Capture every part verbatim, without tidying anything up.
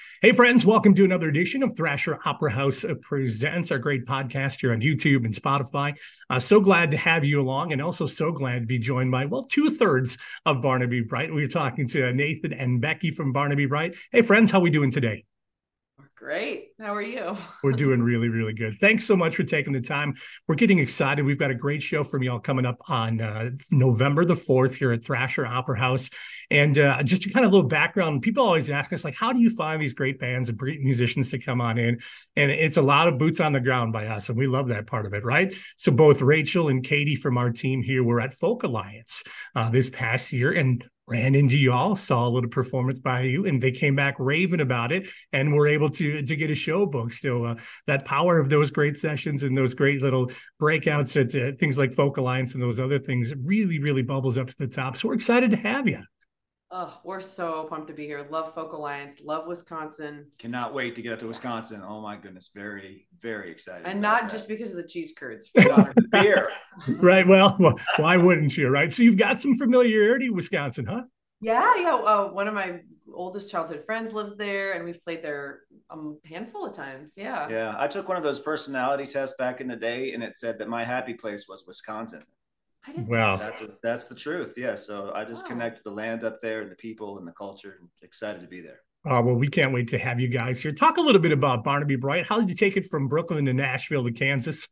Hey, friends, welcome to another edition of Thrasher Opera House Presents, our great podcast here on YouTube and Spotify. Uh, so glad to have you along, and also so glad to be joined by, well, two thirds of Barnaby Bright. We were talking to Nathan and Becky from Barnaby Bright. Hey, friends, how are we doing today? Great. How are you? We're doing really, really good. Thanks so much for taking the time. We're getting excited. We've got a great show from y'all coming up on uh, November the fourth here at Thrasher Opera House. And uh, just a kind of little background, people always ask us, like, how do you find these great bands and great musicians to come on in? And it's a lot of boots on the ground by us, and we love that part of it, right? So both Rachel and Katie from our team here were at Folk Alliance uh, this past year, and ran into y'all, saw a little performance by you, and they came back raving about it, and were able to to get a show booked. So uh, that power of those great sessions and those great little breakouts at uh, things like Folk Alliance and those other things really, really bubbles up to the top. So we're excited to have you. Oh, we're so pumped to be here. Love Folk Alliance. Love Wisconsin. Cannot wait to get up to Wisconsin. Oh my goodness, very, very excited. And not that. Just because of the cheese curds. For beer. Right. Well, well, why wouldn't you? Right. So you've got some familiarity with Wisconsin, huh? Yeah, yeah. Uh, one of my oldest childhood friends lives there, and we've played there a handful of times. Yeah. Yeah. I took one of those personality tests back in the day, and it said that my happy place was Wisconsin. I didn't well, that's a, that's the truth. Yeah. So I just wow. connected the land up there and the people and the culture, and excited to be there. Oh, well, we can't wait to have you guys here. Talk a little bit about Barnaby Bright. How did you take it from Brooklyn to Nashville to Kansas?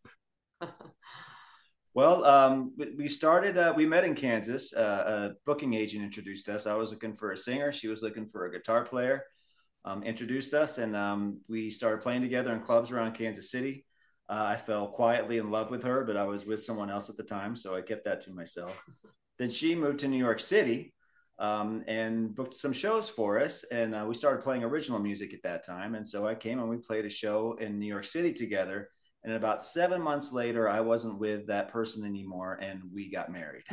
Well, um, we started, uh, we met in Kansas. Uh, a booking agent introduced us. I was looking for a singer. She was looking for a guitar player, um, introduced us, and um, we started playing together in clubs around Kansas City. Uh, I fell quietly in love with her, but I was with someone else at the time, so I kept that to myself. Then she moved to New York City um, and booked some shows for us, and uh, we started playing original music at that time. And so I came and we played a show in New York City together. And about seven months later, I wasn't with that person anymore, and we got married.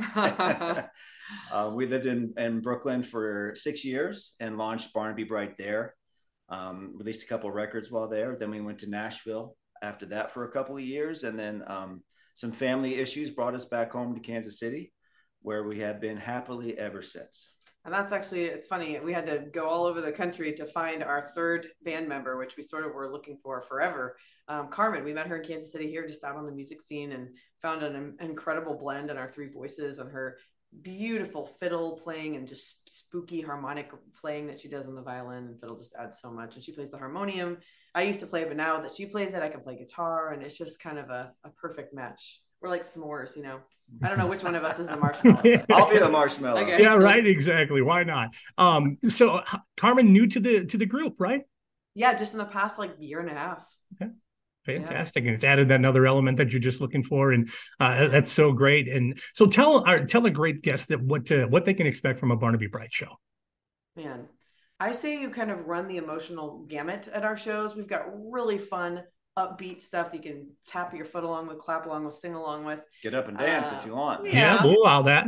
uh, we lived in, in Brooklyn for six years and launched Barnaby Bright there. Um, released a couple of records while there. Then we went to Nashville after that for a couple of years. And then um, some family issues brought us back home to Kansas City, where we have been happily ever since. And that's actually, it's funny, we had to go all over the country to find our third band member, which we sort of were looking for forever. Um, Carmen, we met her in Kansas City here, just out on the music scene, and found an incredible blend in our three voices and her beautiful fiddle playing and just spooky harmonic playing that she does on the violin and fiddle just adds so much. And she plays the harmonium. I used to play, but now that she plays it, I can play guitar, and it's just kind of a, a perfect match. We're like s'mores, you know. I don't know which one of us is the marshmallow. I'll be the marshmallow. Okay. Yeah, right. Exactly. Why not? Um, so Carmen, new to the to the group, right? Yeah, just in the past like year and a half. Okay. Fantastic. Yeah. And it's added that another element that you're just looking for. And uh, that's so great. And so tell our tell a great guest that what uh, what they can expect from a Barnaby Bright show. Man, I say you kind of run the emotional gamut at our shows. We've got really fun, upbeat stuff that you can tap your foot along with, clap along with, sing along with. Get up and dance uh, if you want. Yeah, yeah, we'll allow that.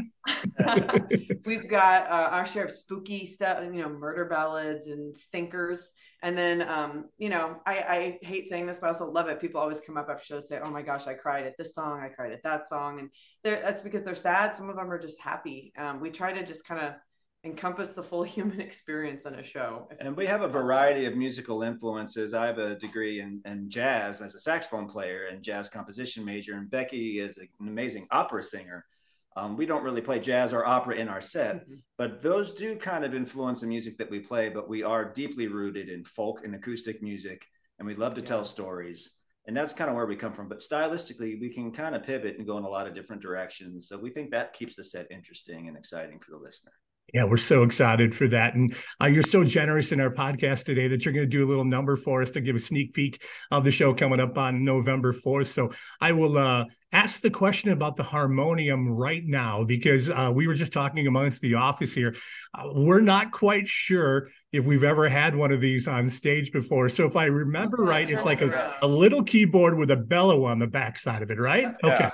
We've got uh, our share of spooky stuff, you know, murder ballads and thinkers. And then, um, you know, I, I hate saying this, but I also love it. People always come up after shows and say, oh my gosh, I cried at this song. I cried at that song. And that's because they're sad. Some of them are just happy. Um, we try to just kind of encompass the full human experience on a show. And we have a variety of musical influences. I have a degree in, in jazz as a saxophone player and jazz composition major. And Becky is an amazing opera singer. Um, we don't really play jazz or opera in our set, mm-hmm. but those do kind of influence the music that we play, but we are deeply rooted in folk and acoustic music, and we love to yeah. tell stories. And that's kind of where we come from. But stylistically, we can kind of pivot and go in a lot of different directions. So we think that keeps the set interesting and exciting for the listener. Yeah, we're so excited for that. And uh, you're so generous in our podcast today that you're going to do a little number for us to give a sneak peek of the show coming up on November fourth. So I will uh, ask the question about the harmonium right now, because uh, we were just talking amongst the office here. Uh, we're not quite sure if we've ever had one of these on stage before. So if I remember right, it's like a, a little keyboard with a bellow on the backside of it, right? Yeah. Okay.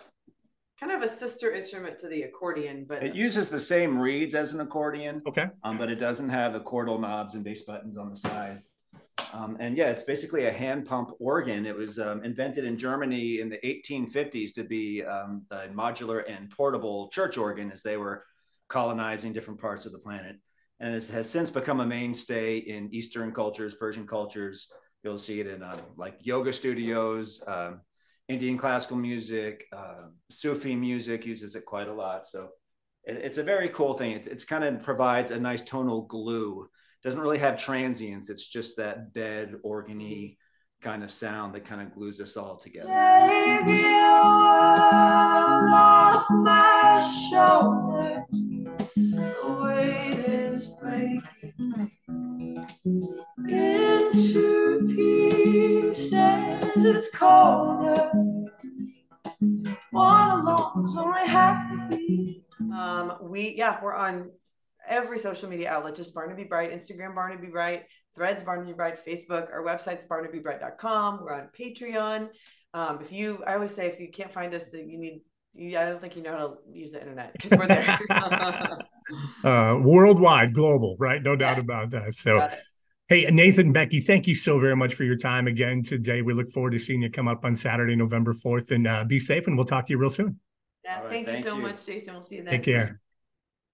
Kind of a sister instrument to the accordion, but it uses the same reeds as an accordion. Okay. Um, but it doesn't have the chordal knobs and bass buttons on the side. Um, and yeah, it's basically a hand pump organ. It was um, invented in Germany in the eighteen fifties to be um, a modular and portable church organ as they were colonizing different parts of the planet. and it has since become a mainstay in Eastern cultures, Persian cultures. You'll see it in uh, like yoga studios, um, Indian classical music, uh, Sufi music uses it quite a lot. So it, it's a very cool thing. It's, it's kind of provides a nice tonal glue. Doesn't really have transients. It's just that bed organy kind of sound that kind of glues us all together. Take you off my shoulders. The weight is breaking into pieces. It's colder. One alone is only half the beat. Um, we yeah, we're on every social media outlet, just Barnaby Bright, Instagram Barnaby Bright, Threads Barnaby Bright, Facebook. Our website's barnaby bright dot com. We're on Patreon. Um, if you, I always say, if you can't find us, that you need. You, I don't think you know how to use the internet because we're there. uh, worldwide, global, right? No doubt yes. about that. So. Hey, Nathan, Becky, thank you so very much for your time again today. We look forward to seeing you come up on Saturday, November fourth, and uh, be safe, and we'll talk to you real soon. Yeah, right, thank, thank you so you. much, Jason. We'll see you then. Take care.